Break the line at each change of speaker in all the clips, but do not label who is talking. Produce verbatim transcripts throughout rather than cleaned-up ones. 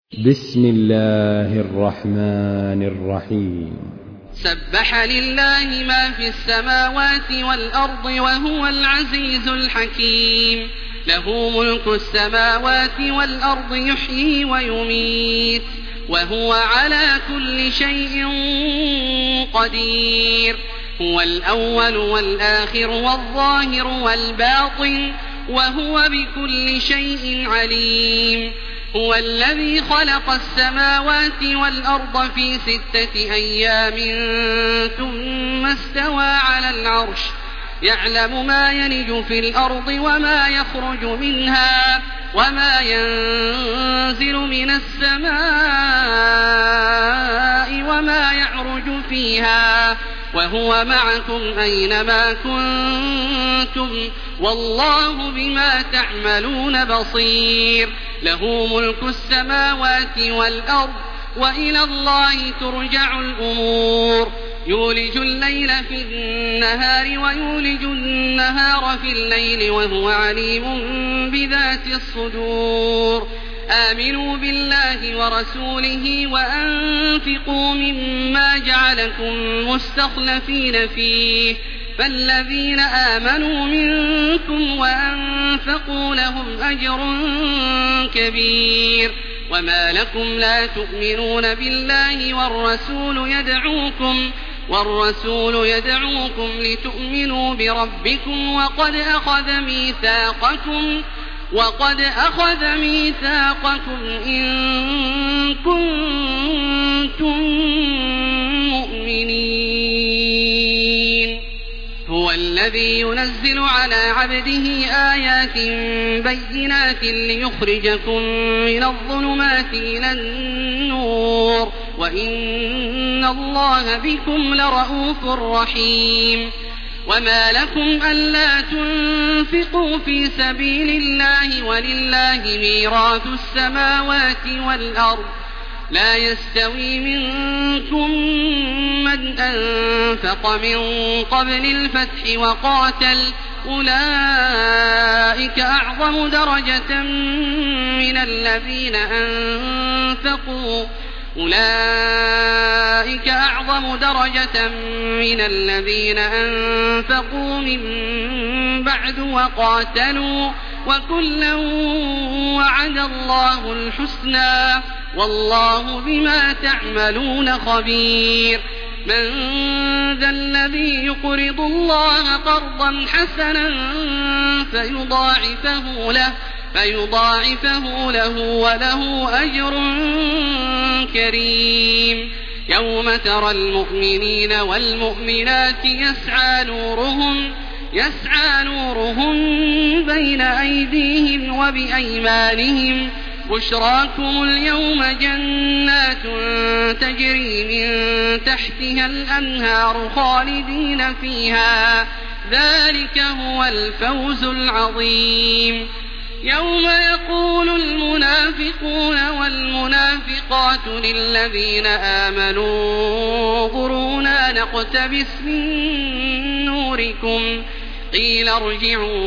بسم الله الرحمن الرحيم.
سبح لله ما في السماوات والأرض وهو العزيز الحكيم. له ملك السماوات والأرض يحيي ويميت وهو على كل شيء قدير. هو الأول والآخر والظاهر والباطن وهو بكل شيء عليم. هو الذي خلق السماوات والأرض في ستة أيام ثم استوى على العرش يعلم ما يلج في الأرض وما يخرج منها وما ينزل من السماء وما يعرج فيها وهو معكم أينما كنتم والله بما تعملون بصير. له ملك السماوات والأرض وإلى الله ترجع الأمور. يولج الليل في النهار ويولج النهار في الليل وهو عليم بذات الصدور. آمنوا بالله ورسوله وأنفقوا مما جعلكم مستخلفين فيه فالذين آمنوا منكم وأنفقوا لهم أجر كبير. وما لكم لا تؤمنون بالله والرسول يدعوكم والرسول يدعوكم لتؤمنوا بربكم وقد أخذ ميثاقكم وقد أخذ ميثاقكم إن كنتم مؤمنين. هو الذي ينزل على عبده آيات بينات ليخرجكم من الظلمات إلى النور وإن الله بكم لرءوف رحيم. وما لكم ألا تنفقوا في سبيل الله ولله ميراث السماوات والأرض لا يستوي منكم من أنفق من قبل الفتح وقاتل أولئك أعظم درجة من الذين أنفقوا أولئك أعظم درجة من الذين أنفقوا من بعد وقاتلوا وكلا وعد الله الحسنى والله بما تعملون خبير. من ذا الذي يقرض الله قرضا حسنا فيضاعفه له فيضاعفه له وله أجر كريم. يوم ترى المؤمنين والمؤمنات يسعى نورهم يسعى نورهم بين أيديهم وبأيمانهم بشراكم اليوم جنات تجري من تحتها الأنهار خالدين فيها ذلك هو الفوز العظيم. يوم يقول المنافقون والمنافقات للذين آمنوا انظرونا نقتبس من نوركم قيل ارجعوا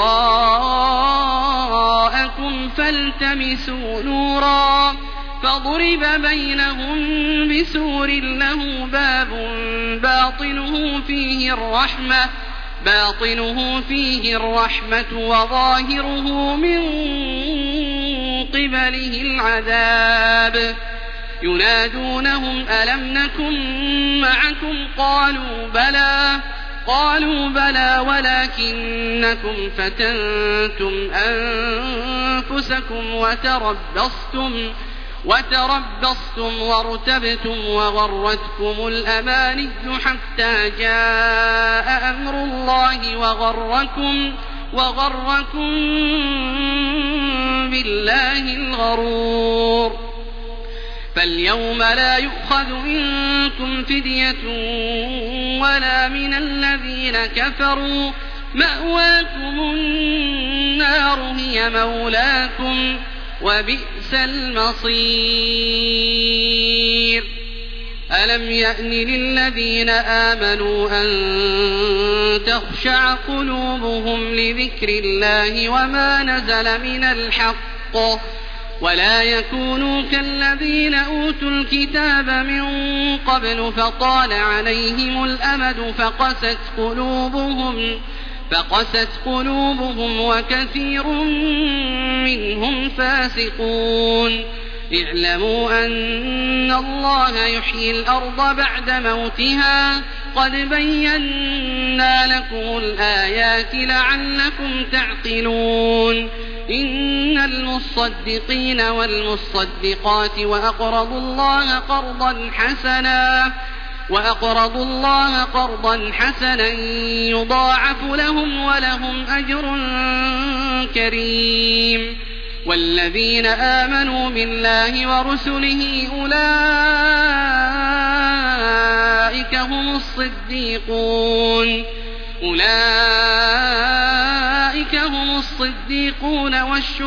وراءكم فالتمسوا نورا فضرب بينهم بسور له باب باطنه فيه الرحمة باطنه فيه الرحمة وظاهره من قبله العذاب. ينادونهم ألم نكن معكم قالوا بلى قالوا بلى ولكنكم فتنتم أنفسكم وتربصتم وتربصتم وارتبتم وغرتكم الأماني حتى جاء أمر الله وغركم وغركم بالله الغرور. فاليوم لا يؤخذ منكم فدية ولا من الذين كفروا مأواكم النار هي مولاكم وبئس المصير. ألم يأن للذين آمنوا أن تخشع قلوبهم لذكر الله وما نزل من الحق ولا يكونوا كالذين أوتوا الكتاب من قبل فطال عليهم الأمد فقست قلوبهم فقست قلوبهم وكثير منهم فاسقون اعلموا أن الله يحيي الأرض بعد موتها قد بينا لكم الآيات لعلكم تعقلون إن المصدقين والمصدقات وأقرضوا الله قرضا حسنا وأقرضوا الله قرضا حسنا يضاعف لهم ولهم أجر كريم والذين آمنوا بالله ورسله أولئك هم الصديقون أولئك هم الصديقون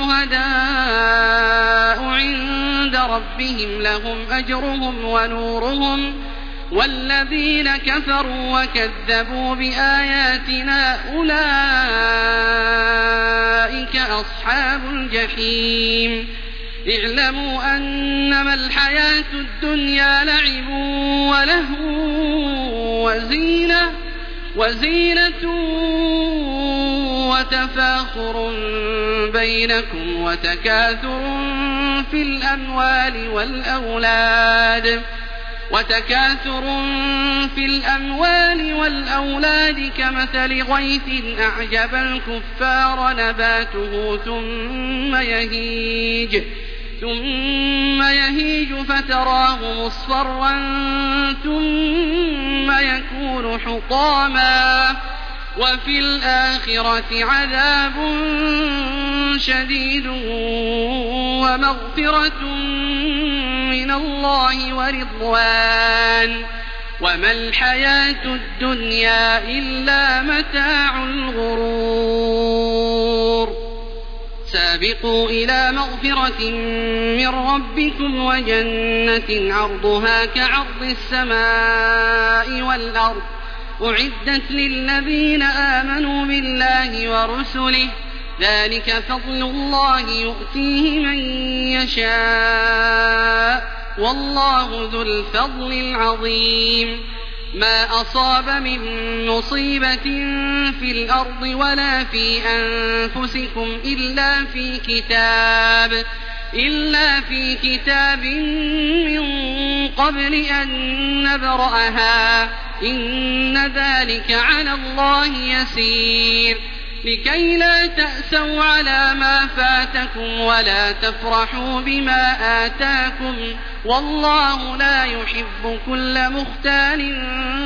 والشهداء عند ربهم لهم أجرهم ونورهم والذين كفروا وكذبوا بآياتنا أولئك أصحاب الجحيم اعلموا أنما الحياة الدنيا لعب ولهو وزينة وزينة وتفاخر بينكم وتكاثر في الأموال والأولاد وتكاثر في الأموال والأولاد كمثل غيث أعجب الكفار نباته ثم يهيج ثم يهيج فتراه مصفرا ثم يكون حطاما وفي الآخرة عذاب شديد ومغفرة من الله ورضوان وما الحياة الدنيا إلا متاع الغرور سابقوا إلى مغفرة من ربكم وجنة عرضها كعرض السماء والأرض أعدت للذين آمنوا بالله ورسله ذلك فضل الله يؤتيه من يشاء والله ذو الفضل العظيم ما أصاب من مصيبة في الأرض ولا في أنفسكم إلا في كتاب إلا في كتاب من قبل أن نبرأها إن ذلك على الله يسير لكي لا تأسوا على ما فاتكم ولا تفرحوا بما آتاكم والله لا يحب كل مختال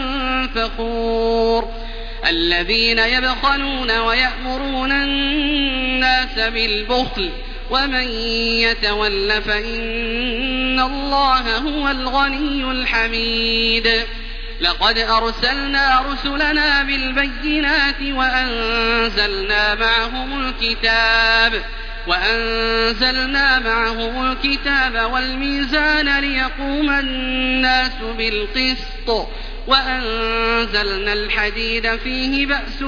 فخور الذين يبخلون ويأمرون الناس بالبخل ومن يتول فإن الله هو الغني الحميد لقد أرسلنا رسلنا بالبينات وأنزلنا معهم الكتاب وأنزلنا معهم الكتاب والميزان ليقوم الناس بالقسط وأنزلنا الحديد فيه بأس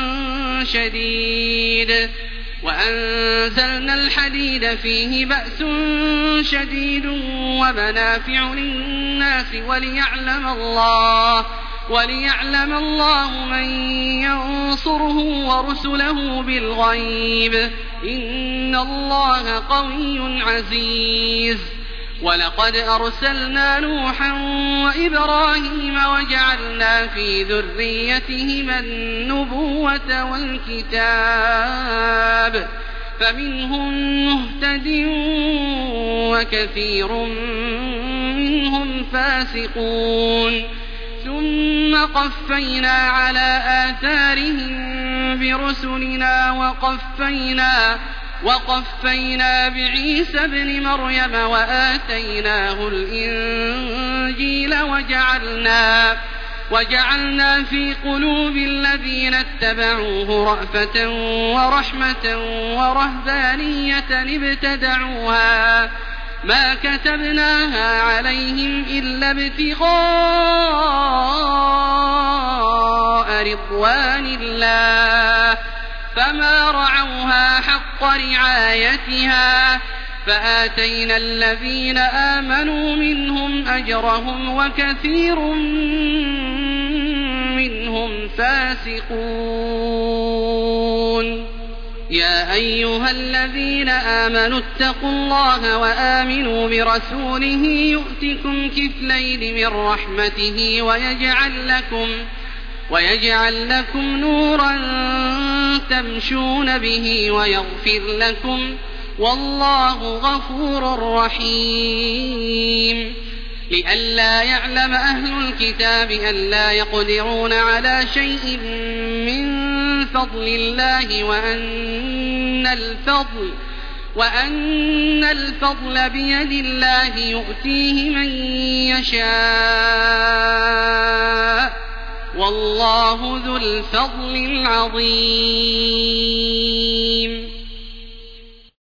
شديد وأنزلنا الحديد فيه بأس شديد ومنافع للناس وليعلم الله وليعلم الله من ينصره ورسله بالغيب إن الله قوي عزيز ولقد أرسلنا نوحا وإبراهيم وجعلنا في ذريتهما النبوة والكتاب فمنهم مهتد وكثير منهم فاسقون ثم قفينا على آثارهم برسلنا وقفينا وقفينا بعيسى ابن مريم وآتيناه الإنجيل وجعلنا وجعلنا في قلوب الذين اتبعوه رأفة ورحمة ورهبانية ابتدعوها ما كتبناها عليهم إلا ابتغاء رضوان الله فما رعوها حق رعايتها فآتينا الذين آمنوا منهم أجرهم وكثير منهم فاسقون. يا أيها الذين آمنوا اتقوا الله وآمنوا برسوله يؤتكم كفلين من رحمته ويجعل لكم, ويجعل لكم نورا تمشون به ويغفر لكم والله غفور رحيم. لئلا يعلم أهل الكتاب ألا يقدرون على شيء من فضل الله وأن الفضل, وأن الفضل بيد الله يؤتيه من يشاء والله ذو الفضل العظيم.